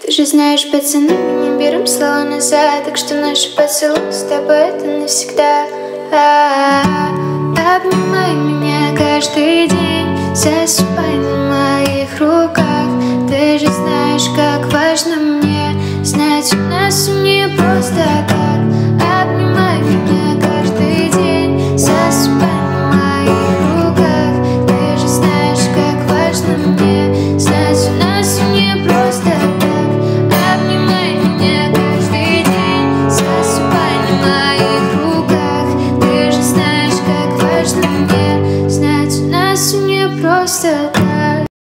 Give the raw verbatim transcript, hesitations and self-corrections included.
Ты же знаешь, пацаны, мы не берем слова назад, так что наши поцелуи с тобой это навсегда. А-а-а. Обнимай меня каждый день, засыпай на моих руках. Ты же знаешь, как важно мне знать, у нас у нее